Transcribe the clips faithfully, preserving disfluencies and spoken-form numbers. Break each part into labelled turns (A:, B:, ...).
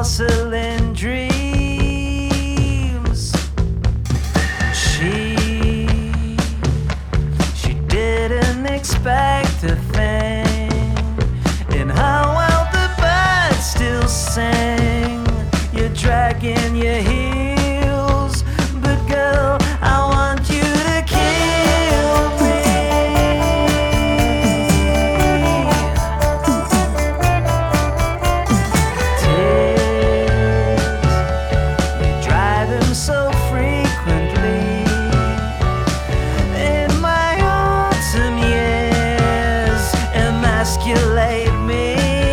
A: porcelain dreams. She, she didn't expect a thing. In her world the birds still sing. You're dragging your heels, but girl, I want you to kill me. Tears, you dry them so frequently. In my autumn years, emasculate me.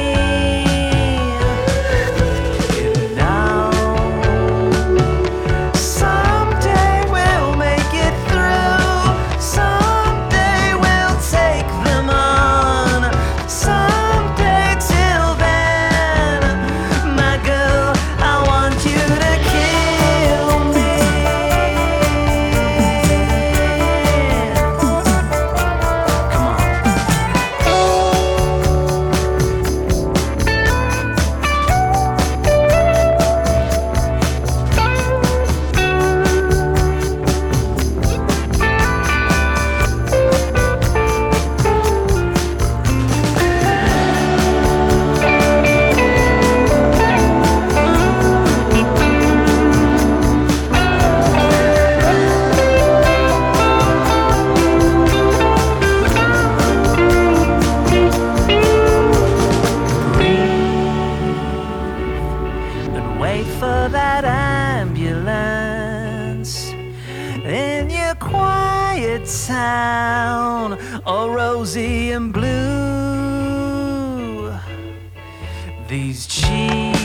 A: Wait for that ambulance in your quiet town, all rosy and blue. These cheap